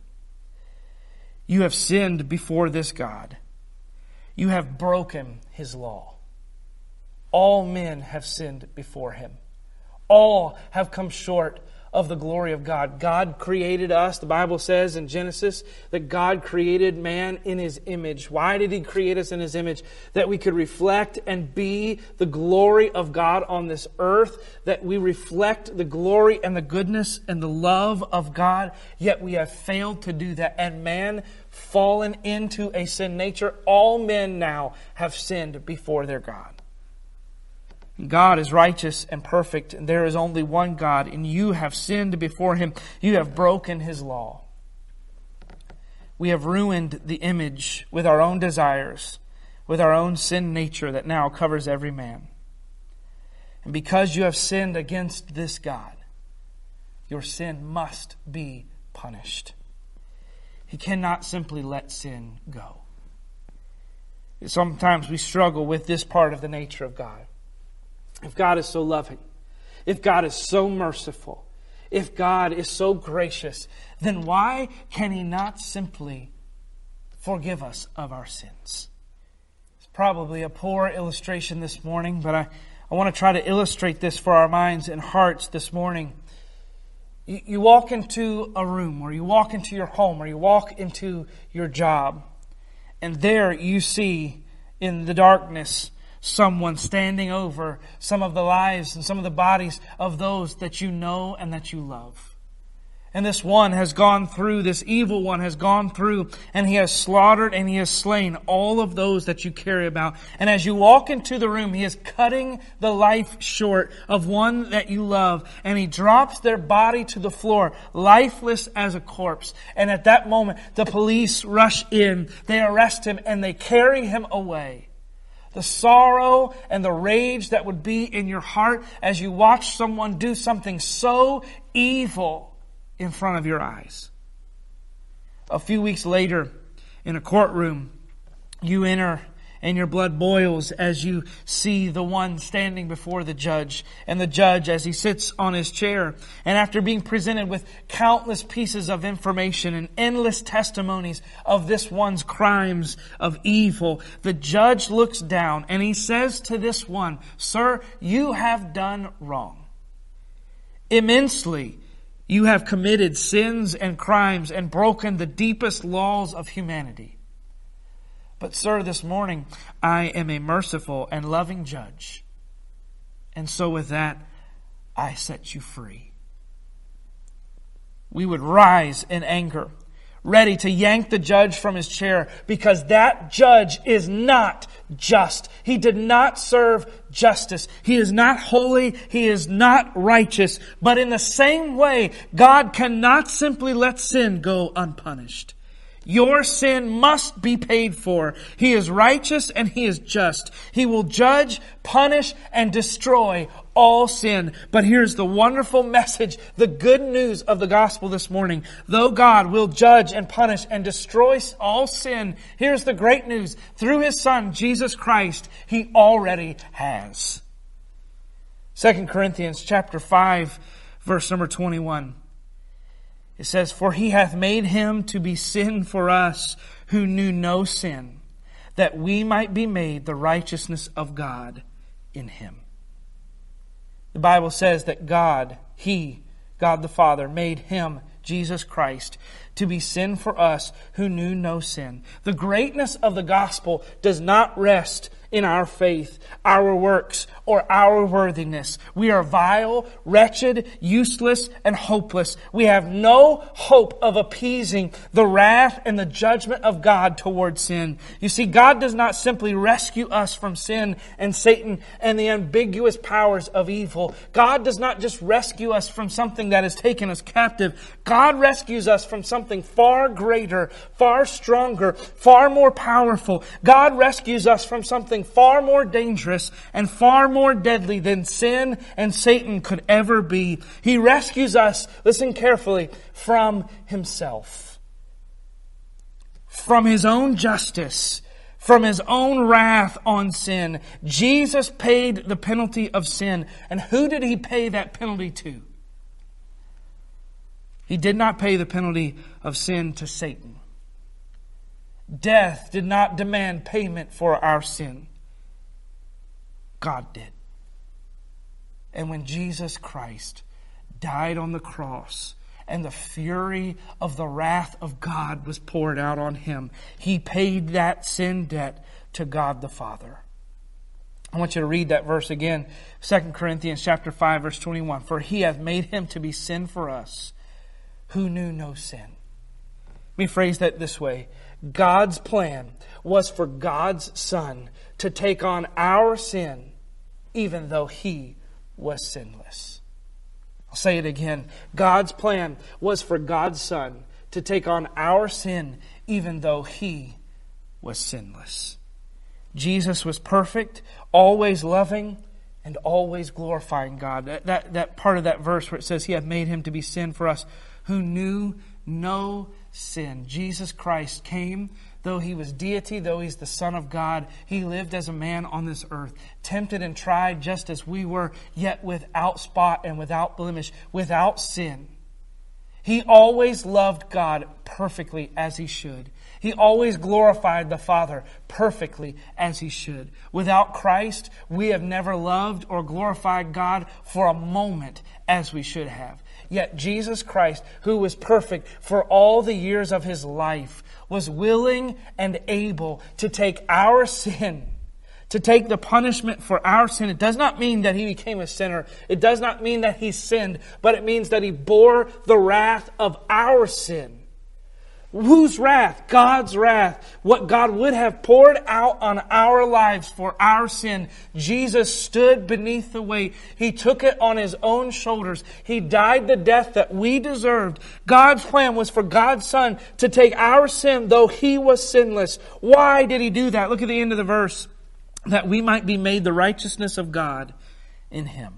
You have sinned before this God. You have broken His law. All men have sinned before Him. All have come short of the glory of God. God created us. The Bible says in Genesis that God created man in His image. Why did He create us in His image? That we could reflect and be the glory of God on this earth. That we reflect the glory and the goodness and the love of God. Yet we have failed to do that. And man, fallen into a sin nature. All men now have sinned before their God. God is righteous and perfect, and there is only one God, and you have sinned before Him. You have broken His law. We have ruined the image with our own desires, with our own sin nature that now covers every man. And because you have sinned against this God, your sin must be punished. He cannot simply let sin go. Sometimes we struggle with this part of the nature of God. If God is so loving, if God is so merciful, if God is so gracious, then why can He not simply forgive us of our sins? It's probably a poor illustration this morning, but I, I want to try to illustrate this for our minds and hearts this morning. You, you walk into a room, or you walk into your home, or you walk into your job, and there you see in the darkness someone standing over some of the lives and some of the bodies of those that you know and that you love. And this one has gone through, this evil one has gone through, and he has slaughtered and he has slain all of those that you care about. And as you walk into the room, he is cutting the life short of one that you love. And he drops their body to the floor, lifeless as a corpse. And at that moment, the police rush in, they arrest him, and they carry him away. The sorrow and the rage that would be in your heart as you watch someone do something so evil in front of your eyes. A few weeks later, in a courtroom, you enter and your blood boils as you see the one standing before the judge. And the judge, as he sits on his chair, and after being presented with countless pieces of information and endless testimonies of this one's crimes of evil, the judge looks down and he says to this one, "Sir, you have done wrong. Immensely, you have committed sins and crimes and broken the deepest laws of humanity. But sir, this morning, I am a merciful and loving judge. And so with that, I set you free." We would rise in anger, ready to yank the judge from his chair, because that judge is not just. He did not serve justice. He is not holy. He is not righteous. But in the same way, God cannot simply let sin go unpunished. Your sin must be paid for. He is righteous and He is just. He will judge, punish, and destroy all sin. But here's the wonderful message, the good news of the gospel this morning. Though God will judge and punish and destroy all sin, here's the great news. Through His Son, Jesus Christ, He already has. Second Corinthians chapter five, verse number twenty-one. It says, "For He hath made Him to be sin for us who knew no sin, that we might be made the righteousness of God in Him." The Bible says that God, He, God the Father, made Him, Jesus Christ, to be sin for us who knew no sin. The greatness of the gospel does not rest in our faith, our works, or our worthiness. We are vile, wretched, useless, and hopeless. We have no hope of appeasing the wrath and the judgment of God towards sin. You see, God does not simply rescue us from sin and Satan and the ambiguous powers of evil. God does not just rescue us from something that has taken us captive. God rescues us from something far greater, far stronger, far more powerful. God rescues us from something far more dangerous and far more deadly than sin and Satan could ever be. He rescues us, listen carefully, from Himself. From His own justice. From His own wrath on sin. Jesus paid the penalty of sin. And who did He pay that penalty to? He did not pay the penalty of sin to Satan. Death did not demand payment for our sin. God did. And when Jesus Christ died on the cross and the fury of the wrath of God was poured out on Him, He paid that sin debt to God the Father. I want you to read that verse again. Second Corinthians chapter five, verse twenty-one. "For He hath made Him to be sin for us who knew no sin." Let me phrase that this way. God's plan was for God's Son to take on our sin even though He was sinless. I'll say it again. God's plan was for God's Son to take on our sin even though He was sinless. Jesus was perfect, always loving, and always glorifying God. That, that, that part of that verse where it says He hath made Him to be sin for us who knew no sin. Jesus Christ came, though He was deity, though He's the Son of God, He lived as a man on this earth, tempted and tried just as we were, yet without spot and without blemish, without sin. He always loved God perfectly as He should. He always glorified the Father perfectly as He should. Without Christ, we have never loved or glorified God for a moment as we should have. Yet Jesus Christ, who was perfect for all the years of His life, was willing and able to take our sin, to take the punishment for our sin. It does not mean that He became a sinner. It does not mean that He sinned, but it means that He bore the wrath of our sin. Whose wrath? God's wrath. What God would have poured out on our lives for our sin. Jesus stood beneath the weight. He took it on His own shoulders. He died the death that we deserved. God's plan was for God's Son to take our sin, though He was sinless. Why did He do that? Look at the end of the verse. That we might be made the righteousness of God in Him.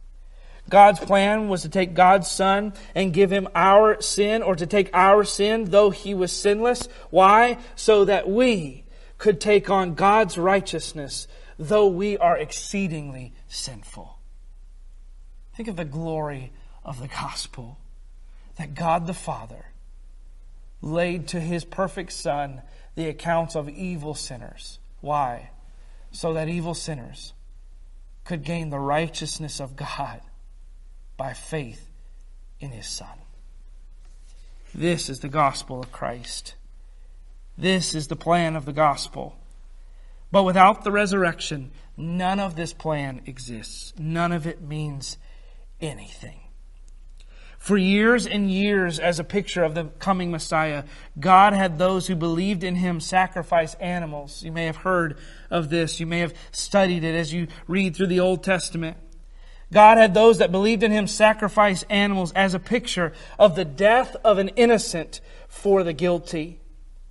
God's plan was to take God's Son and give Him our sin, or to take our sin though He was sinless. Why? So that we could take on God's righteousness though we are exceedingly sinful. Think of the glory of the gospel. That God the Father laid to His perfect Son the accounts of evil sinners. Why? So that evil sinners could gain the righteousness of God by faith in His Son. This is the gospel of Christ. This is the plan of the gospel. But without the resurrection, none of this plan exists. None of it means anything. For years and years, as a picture of the coming Messiah, God had those who believed in Him sacrifice animals. You may have heard of this. You may have studied it as you read through the Old Testament. God had those that believed in Him sacrifice animals as a picture of the death of an innocent for the guilty.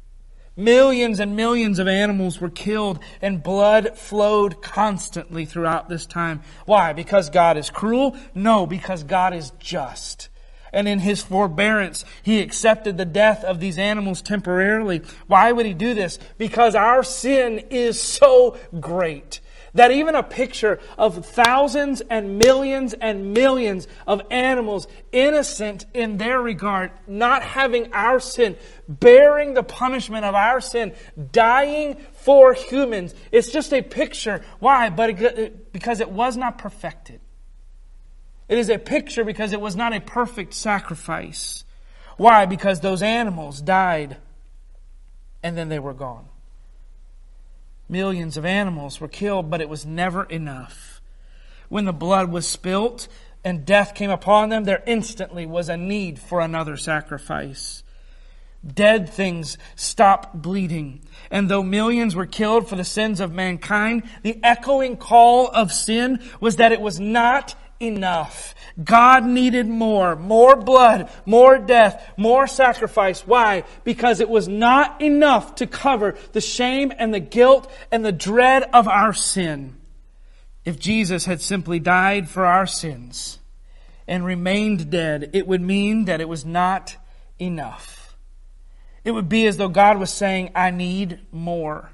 Millions and millions of animals were killed and blood flowed constantly throughout this time. Why? Because God is cruel? No, because God is just. And in His forbearance, He accepted the death of these animals temporarily. Why would He do this? Because our sin is so great that even a picture of thousands and millions and millions of animals, innocent in their regard, not having our sin, bearing the punishment of our sin, dying for humans. It's just a picture. Why? But it, because it was not perfected. It is a picture because it was not a perfect sacrifice. Why? Because those animals died and then they were gone. Millions of animals were killed, but it was never enough. When the blood was spilt and death came upon them, there instantly was a need for another sacrifice. Dead things stopped bleeding. And though millions were killed for the sins of mankind, the echoing call of sin was that it was not enough. God needed more, more blood, more death, more sacrifice. Why? Because it was not enough to cover the shame and the guilt and the dread of our sin. If Jesus had simply died for our sins and remained dead, it would mean that it was not enough. It would be as though God was saying, I need more.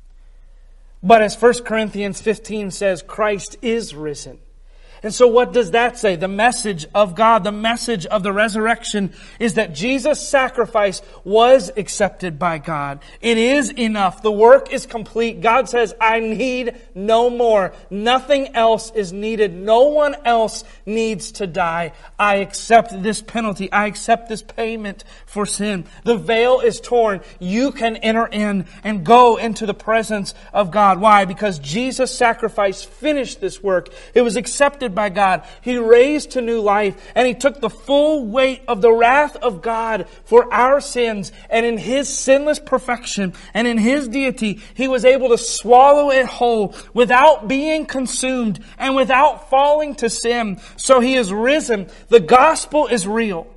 But as First Corinthians fifteen says, Christ is risen. And so what does that say? The message of God, the message of the resurrection is that Jesus' sacrifice was accepted by God. It is enough. The work is complete. God says, I need no more. Nothing else is needed. No one else needs to die. I accept this penalty. I accept this payment for sin. The veil is torn. You can enter in and go into the presence of God. Why? Because Jesus' sacrifice finished this work. It was accepted by God. He raised to new life and He took the full weight of the wrath of God for our sins, and in His sinless perfection and in His deity, He was able to swallow it whole without being consumed and without falling to sin. So He is risen. The gospel is real.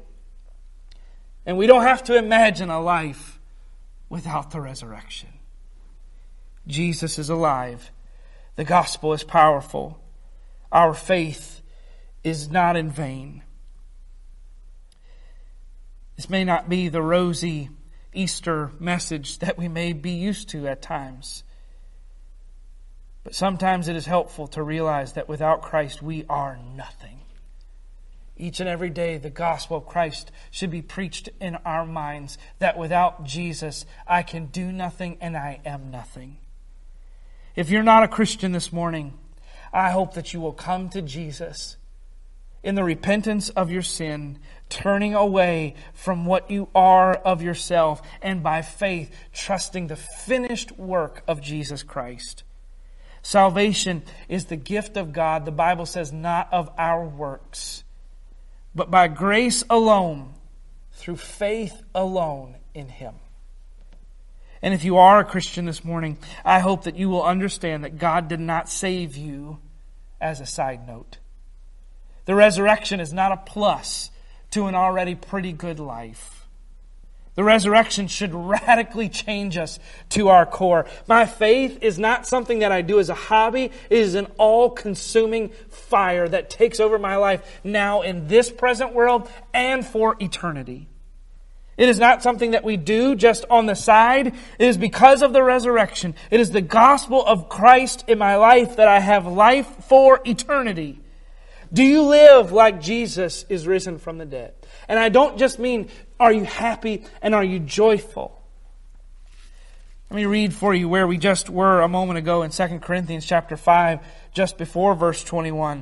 And we don't have to imagine a life without the resurrection. Jesus is alive. The gospel is powerful. Our faith is not in vain. This may not be the rosy Easter message that we may be used to at times. But sometimes it is helpful to realize that without Christ we are nothing. Each and every day the gospel of Christ should be preached in our minds, that without Jesus I can do nothing and I am nothing. If you're not a Christian this morning, I hope that you will come to Jesus in the repentance of your sin, turning away from what you are of yourself, and by faith trusting the finished work of Jesus Christ. Salvation is the gift of God, the Bible says, not of our works, but by grace alone, through faith alone in Him. And if you are a Christian this morning, I hope that you will understand that God did not save you as a side note. The resurrection is not a plus to an already pretty good life. The resurrection should radically change us to our core. My faith is not something that I do as a hobby. It is an all-consuming fire that takes over my life now in this present world and for eternity. It is not something that we do just on the side. It is because of the resurrection. It is the gospel of Christ in my life that I have life for eternity. Do you live like Jesus is risen from the dead? And I don't just mean, are you happy and are you joyful? Let me read for you where we just were a moment ago in Second Corinthians chapter five, just before verse twenty-one.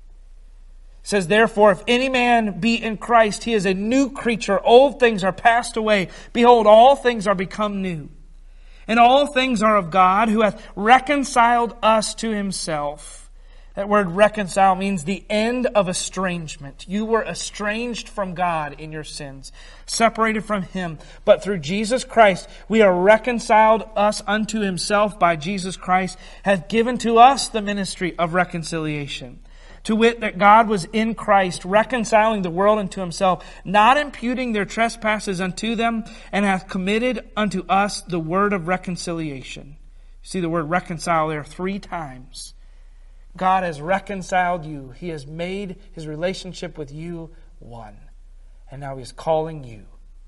It says, therefore, if any man be in Christ, he is a new creature. Old things are passed away. Behold, all things are become new. And all things are of God, who hath reconciled us to Himself. That word reconcile means the end of estrangement. You were estranged from God in your sins, separated from Him. But through Jesus Christ, we are reconciled us unto Himself by Jesus Christ, hath given to us the ministry of reconciliation. To wit, that God was in Christ, reconciling the world unto himself, not imputing their trespasses unto them, and hath committed unto us the word of reconciliation. See the word reconcile there three times. God has reconciled you. He has made his relationship with you one. And now he's calling you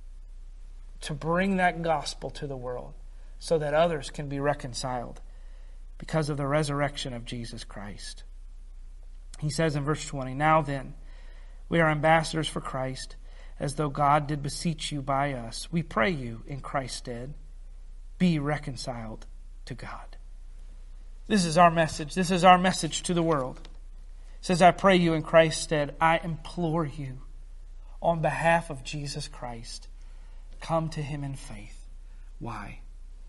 to bring that gospel to the world so that others can be reconciled because of the resurrection of Jesus Christ. He says in verse twenty, Now then, we are ambassadors for Christ, as though God did beseech you by us. We pray you in Christ's stead, be reconciled to God. This is our message. This is our message to the world. It says, I pray you in Christ's stead. I implore you on behalf of Jesus Christ, come to him in faith. Why?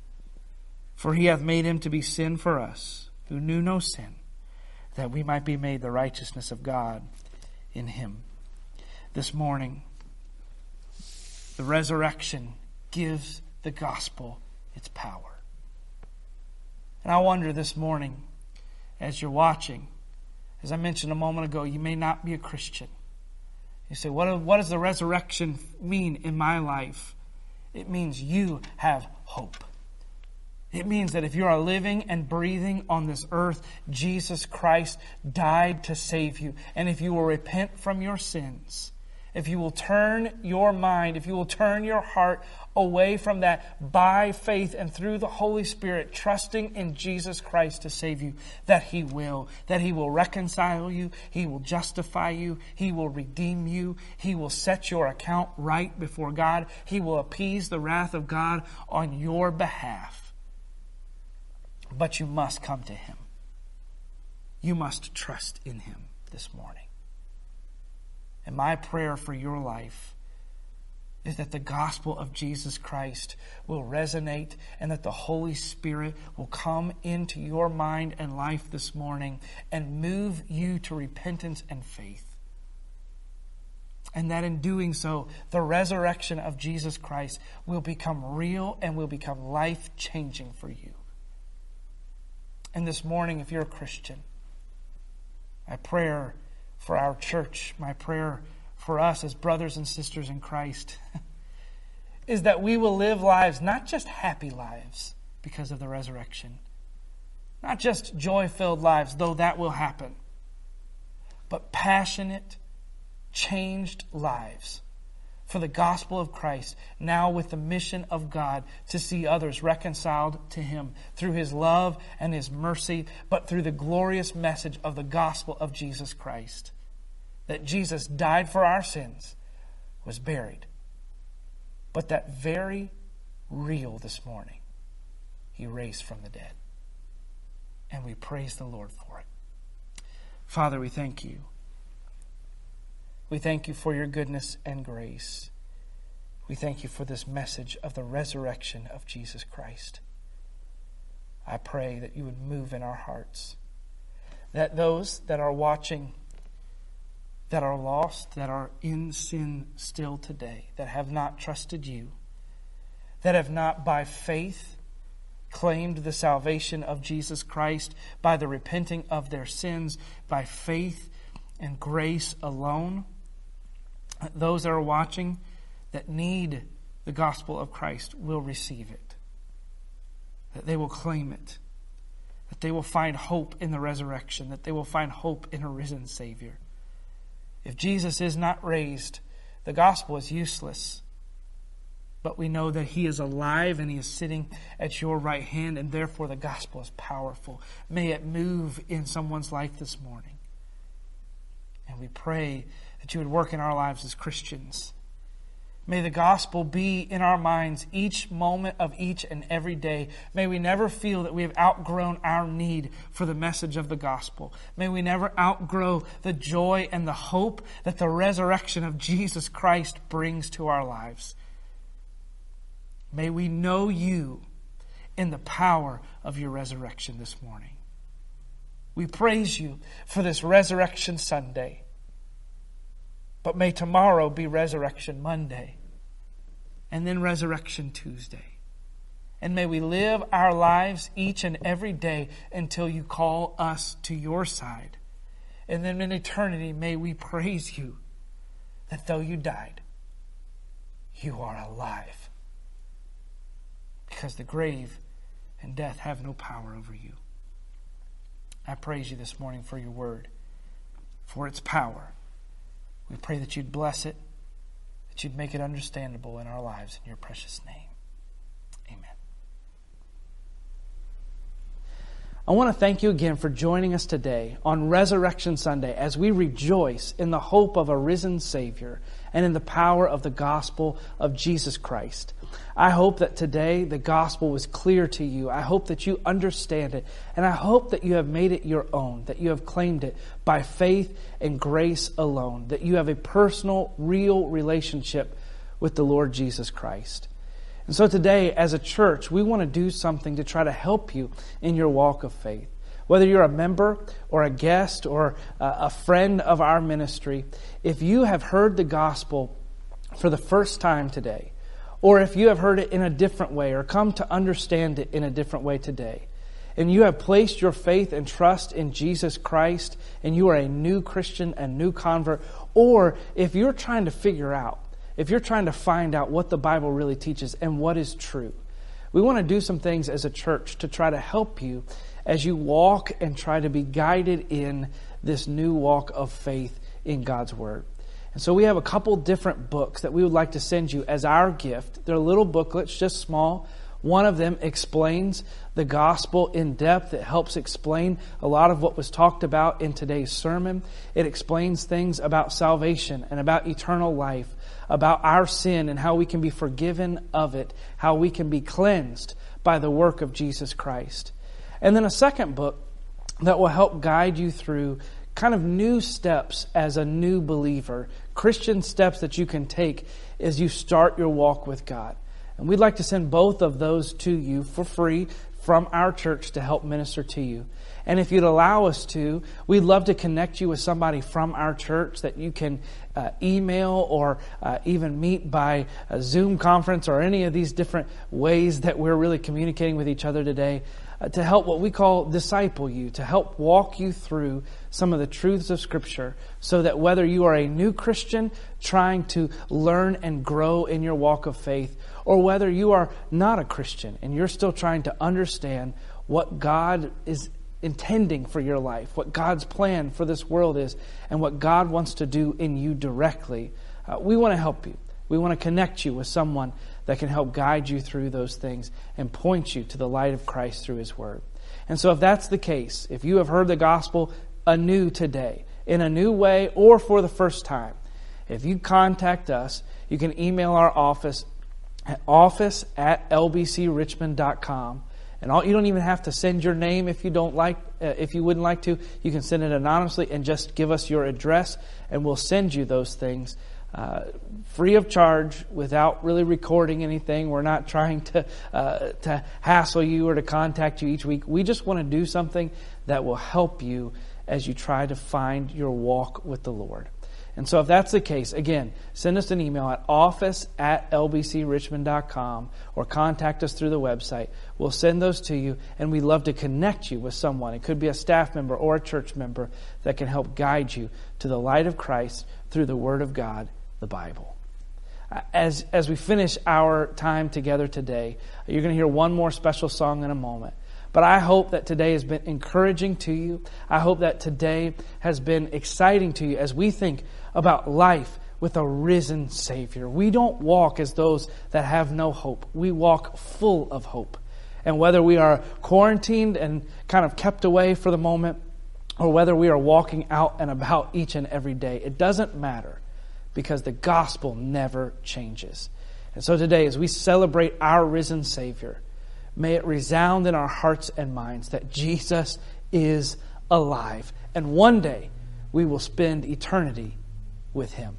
For he hath made him to be sin for us, who knew no sin, that we might be made the righteousness of God in him. This morning, the resurrection gives the gospel its power. And I wonder this morning, as you're watching, as I mentioned a moment ago, you may not be a Christian. You say, what, what does the resurrection mean in my life? It means you have hope. It means that if you are living and breathing on this earth, Jesus Christ died to save you. And if you will repent from your sins, if you will turn your mind, if you will turn your heart away from that by faith and through the Holy Spirit, trusting in Jesus Christ to save you, that he will. That he will reconcile you. He will justify you. He will redeem you. He will set your account right before God. He will appease the wrath of God on your behalf. But you must come to him. You must trust in him this morning. And my prayer for your life is that the gospel of Jesus Christ will resonate and that the Holy Spirit will come into your mind and life this morning and move you to repentance and faith. And that in doing so, the resurrection of Jesus Christ will become real and will become life-changing for you. And this morning, if you're a Christian, my prayer for our church, my prayer for us as brothers and sisters in Christ, is that we will live lives, not just happy lives because of the resurrection, not just joy-filled lives, though that will happen, but passionate, changed lives for the gospel of Christ, now with the mission of God to see others reconciled to him through his love and his mercy, but through the glorious message of the gospel of Jesus Christ. That Jesus died for our sins, was buried, but that very real this morning, he raised from the dead. And we praise the Lord for it. Father, we thank you. We thank you for your goodness and grace. We thank you for this message of the resurrection of Jesus Christ. I pray that you would move in our hearts. That those that are watching, that are lost, that are in sin still today, that have not trusted you, that have not by faith claimed the salvation of Jesus Christ by the repenting of their sins, by faith and grace alone, those that are watching that need the gospel of Christ will receive it. That they will claim it. That they will find hope in the resurrection. That they will find hope in a risen Savior. If Jesus is not raised, the gospel is useless. But we know that he is alive and he is sitting at your right hand, and therefore the gospel is powerful. May it move in someone's life this morning. And we pray that you would work in our lives as Christians. May the gospel be in our minds each moment of each and every day. May we never feel that we have outgrown our need for the message of the gospel. May we never outgrow the joy and the hope that the resurrection of Jesus Christ brings to our lives. May we know you in the power of your resurrection this morning. We praise you for this Resurrection Sunday. But may tomorrow be Resurrection Monday. And then Resurrection Tuesday. And may we live our lives each and every day until you call us to your side. And then in eternity, may we praise you that though you died, you are alive. Because the grave and death have no power over you. I praise you this morning for your word, for its power. We pray that you'd bless it, that you'd make it understandable in our lives in your precious name. Amen. I want to thank you again for joining us today on Resurrection Sunday as we rejoice in the hope of a risen Savior and in the power of the gospel of Jesus Christ. I hope that today the gospel was clear to you. I hope that you understand it, and I hope that you have made it your own, that you have claimed it by faith and grace alone, that you have a personal, real relationship with the Lord Jesus Christ. And so today, as a church, we want to do something to try to help you in your walk of faith. Whether you're a member or a guest or a friend of our ministry, if you have heard the gospel for the first time today, or if you have heard it in a different way or come to understand it in a different way today, and you have placed your faith and trust in Jesus Christ, and you are a new Christian, a new convert, or if you're trying to figure out, if you're trying to find out what the Bible really teaches and what is true, we want to do some things as a church to try to help you as you walk and try to be guided in this new walk of faith in God's Word. And so we have a couple different books that we would like to send you as our gift. They're little booklets, just small. One of them explains the gospel in depth. It helps explain a lot of what was talked about in today's sermon. It explains things about salvation and about eternal life, about our sin and how we can be forgiven of it, how we can be cleansed by the work of Jesus Christ. And then a second book that will help guide you through kind of new steps as a new believer, Christian steps that you can take as you start your walk with God. And we'd like to send both of those to you for free from our church to help minister to you. And if you'd allow us to, we'd love to connect you with somebody from our church that you can uh, email or uh, even meet by a Zoom conference or any of these different ways that we're really communicating with each other today, uh, to help what we call disciple you, to help walk you through some of the truths of Scripture so that whether you are a new Christian trying to learn and grow in your walk of faith, or whether you are not a Christian and you're still trying to understand what God is intending for your life, what God's plan for this world is, and what God wants to do in you directly, uh, we want to help you. We want to connect you with someone that can help guide you through those things and point you to the light of Christ through His Word. And so if that's the case, if you have heard the gospel anew today, in a new way, or for the first time, if you contact us, you can email our office at office at l b c richmond dot com. And all, you don't even have to send your name if you don't like, uh, if you wouldn't like to. You can send it anonymously and just give us your address, and we'll send you those things uh, free of charge, without really recording anything. We're not trying to uh, to hassle you or to contact you each week. We just want to do something that will help you as you try to find your walk with the Lord. And so if that's the case, again, send us an email at office at l b c richmond dot com or contact us through the website. We'll send those to you, and we'd love to connect you with someone. It could be a staff member or a church member that can help guide you to the light of Christ through the Word of God, the Bible. As, as we finish our time together today, you're going to hear one more special song in a moment. But I hope that today has been encouraging to you. I hope that today has been exciting to you as we think about life with a risen Savior. We don't walk as those that have no hope. We walk full of hope. And whether we are quarantined and kind of kept away for the moment, or whether we are walking out and about each and every day, it doesn't matter, because the gospel never changes. And so today, as we celebrate our risen Savior, may it resound in our hearts and minds that Jesus is alive. And one day, we will spend eternity with Him.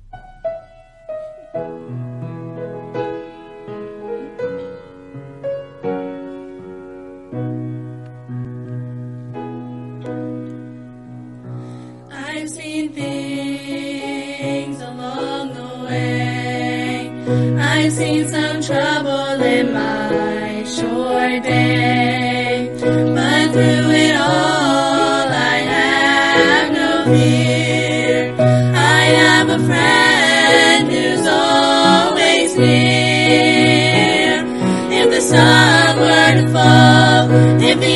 I've seen things along the way. I've seen some trouble in my short day, but through it all I have no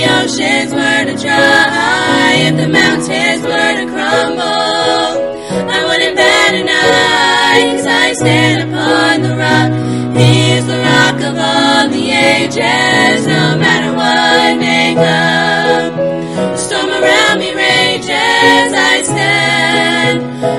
oceans were to dry, if the mountains were to crumble, I wouldn't bat an eye, 'cause I stand upon the rock. He is the rock of all the ages, no matter what may come. The storm around me rages, I stand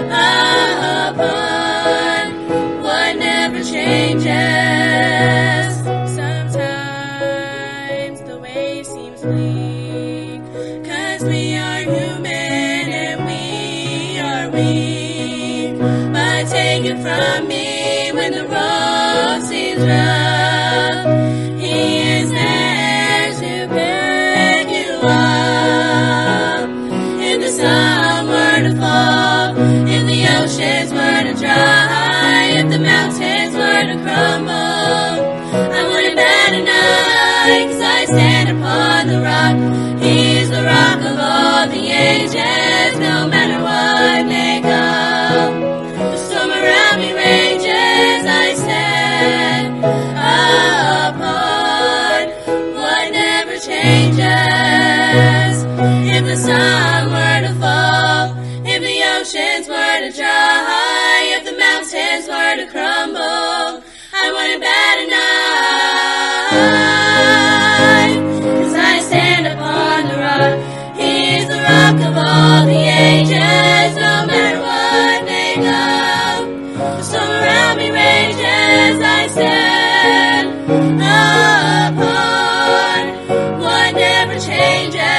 upon what never changes. Sometimes the way seems bleak, 'cause we are human and we are weak. But take it from me, when the road seems rough, He is there to pick you up. If the sun were to fall, if the oceans were to dry, if the mountains were to crumble, I wouldn't bat an eye, 'cause I stand upon the rock. He is the rock of all the ages, no matter what may come. The storm around me rages, I stand upon what never changes. If the sun were to fall, if the oceans were to dry, if the mountains were to crumble, I wouldn't bat an eye, 'cause I stand upon the rock. He is the rock of all the ages, no matter what may come. The storm around me rages, I stand upon what never changes.